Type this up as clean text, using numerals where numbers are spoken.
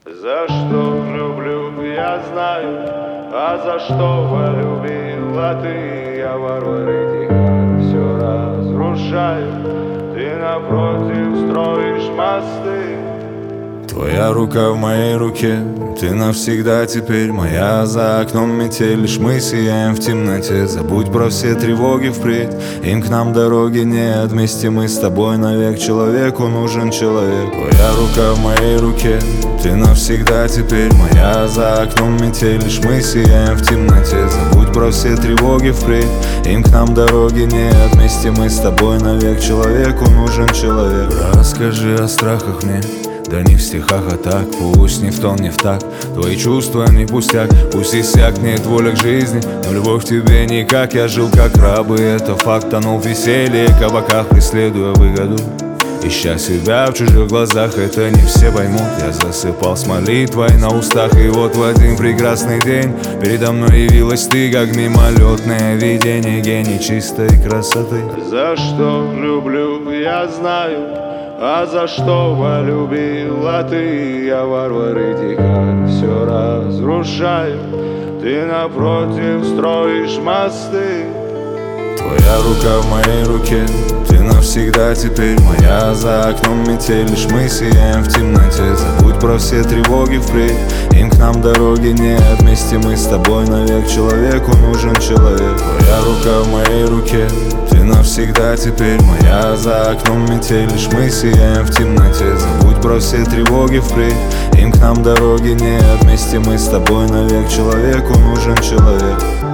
За что люблю, я знаю, а за что полюбила ты? Я варвар и дикарь, все разрушаю. Ты напротив строишь мосты. Твоя рука в моей руке, ты навсегда теперь моя. За окном метель, лишь мы сияем в темноте. Забудь про все тревоги впредь, им к нам дороги нет. Вместе мы с тобой навек, человеку нужен человек. Твоя рука в моей руке, ты навсегда теперь моя. За окном метель, лишь мы сияем в темноте. Забудь про все тревоги впредь, им к нам дороги нет. Вместе мы с тобой навек, человеку нужен человек. Расскажи о страхах мне, да не в стихах, а так. Пусть не в тон, не в так, твои чувства не пустяк. Пусть иссякнет воля к жизни, но любовь к тебе никак. Я жил как раб, и это факт. Тонул в веселье, кабаках, преследуя выгоду, ища себя в чужих глазах. Это не все поймут. Я засыпал с молитвой на устах, и вот в один прекрасный день передо мной явилась ты, как мимолетное видение, гений чистой красоты. За что люблю, я знаю, а за что полюбила ты? Я варвар и дикарь, все разрушаю. Ты напротив строишь мосты. Твоя рука в моей руке, ты навсегда теперь моя. За окном метель, лишь мы сияем в темноте. Забудь про все тревоги впредь, им к нам дороги нет. Вместе мы с тобой навек, человеку нужен человек. Твоя рука в моей руке, ты навсегда теперь моя. За окном метель, лишь мы сияем в темноте. Забудь про все тревоги впредь, им к нам дороги нет. Вместе мы с тобой навек, человеку нужен человек.